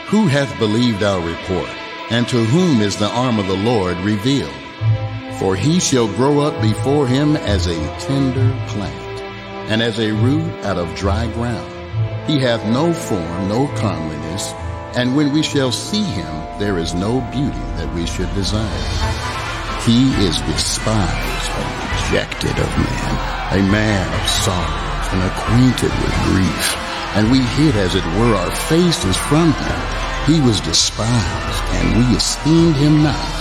Who hath believed our report? And to whom is the arm of the Lord revealed? For he shall grow up before him as a tender plant, and as a root out of dry ground. He hath no form, no comeliness, and when we shall see him, there is no beauty that we should desire. He is despised and rejected of men, a man of sorrows and acquainted with grief. And we hid, as it were, our faces from him. He was despised, and we esteemed him not.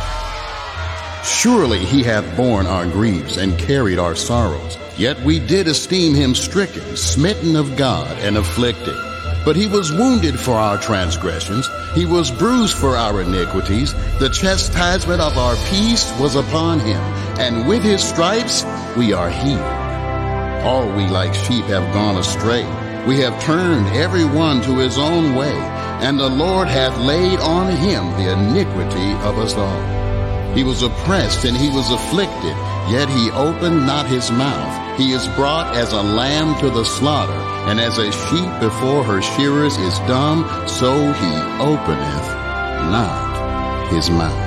Surely he hath borne our griefs and carried our sorrows. Yet we did esteem him stricken, smitten of God, and afflicted. But he was wounded for our transgressions. He was bruised for our iniquities. The chastisement of our peace was upon him, and with his stripes we are healed. All we like sheep have gone astray. We have turned every one to his own way, and the Lord hath laid on him the iniquity of us all. He was oppressed and he was afflicted, yet he opened not his mouth. He is brought as a lamb to the slaughter, and as a sheep before her shearers is dumb, so he openeth not his mouth.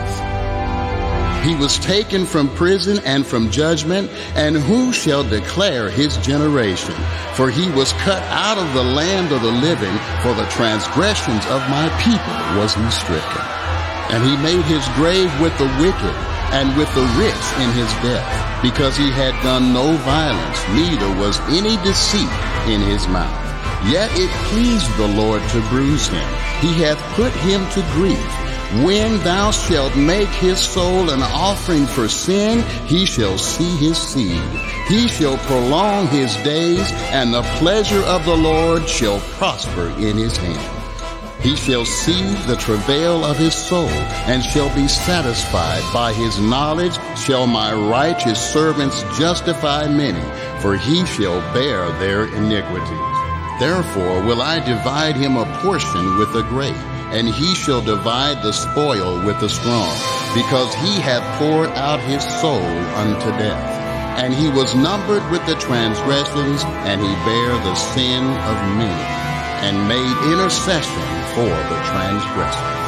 He was taken from prison and from judgment, and who shall declare his generation? For he was cut out of the land of the living, for the transgressions of my people was he stricken. And he made his grave with the wicked, and with the rich in his death, because he had done no violence, neither was any deceit in his mouth. Yet it pleased the Lord to bruise him. He hath put him to grief. When thou shalt make his soul an offering for sin, he shall see his seed. He shall prolong his days, and the pleasure of the Lord shall prosper in his hand. He shall see the travail of his soul, and shall be satisfied. By his knowledge shall my righteous servants justify many, for he shall bear their iniquities. Therefore will I divide him a portion with the great, and he shall divide the spoil with the strong, because he hath poured out his soul unto death. And he was numbered with the transgressions, and he bare the sin of many, and made intercession for the transgressors.